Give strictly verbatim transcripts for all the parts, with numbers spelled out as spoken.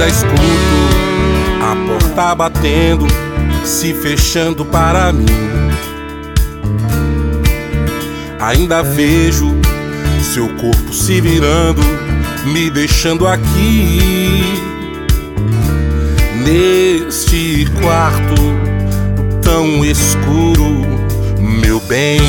Ainda escuto a porta batendo, se fechando para mim. Ainda vejo seu corpo se virando, me deixando aqui neste quarto tão escuro, meu bem.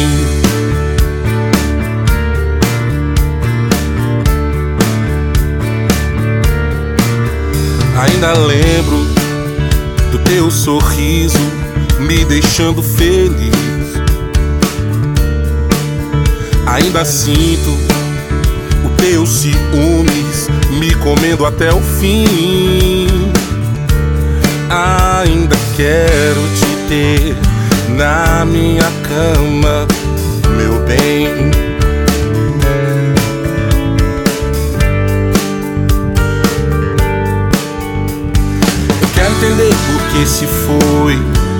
Ainda lembro do teu sorriso me deixando feliz. Ainda sinto o teu ciúmes me comendo até o fim. Ainda quero te ter na minha cama, meu bem. Entender por que se foi,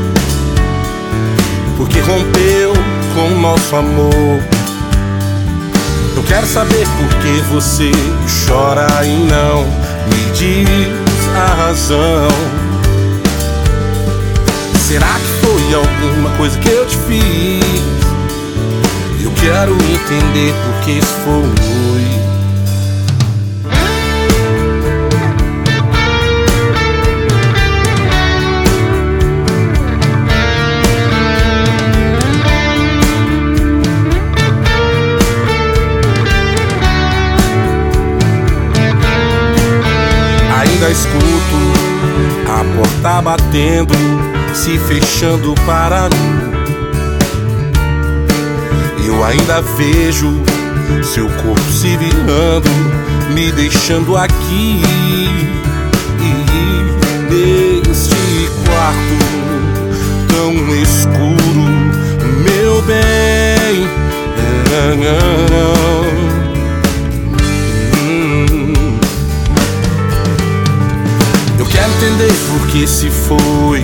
porque rompeu com o nosso amor. Eu quero saber por que você chora e não me diz a razão. Será que foi alguma coisa que eu te fiz? Eu quero entender por que isso foi. Ainda escuto a porta batendo, se fechando para mim. Eu ainda vejo seu corpo se virando, me deixando aqui neste quarto tão escuro, meu bem. Entender por que se foi,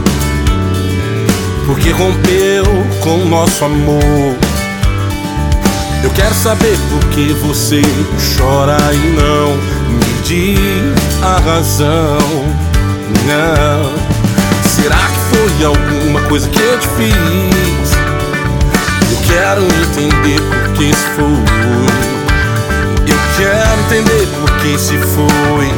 porque rompeu com o nosso amor. Eu quero saber por que você chora e não me diz a razão. Não. Será que foi alguma coisa que eu te fiz? Eu quero entender por que se foi. Eu quero entender por que se foi,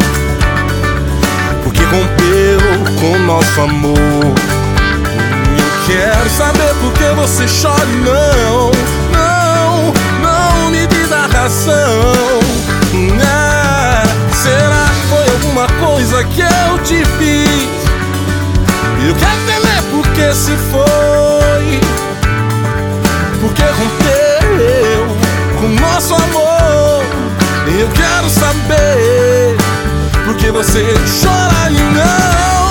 porque rompeu com o nosso amor. Eu quero saber por que você chora e não, não, não me diz a razão. Ah, será que foi alguma coisa que eu te fiz? Eu quero entender por que se foi, porque rompeu com o nosso amor. Eu quero saber porque você chora e não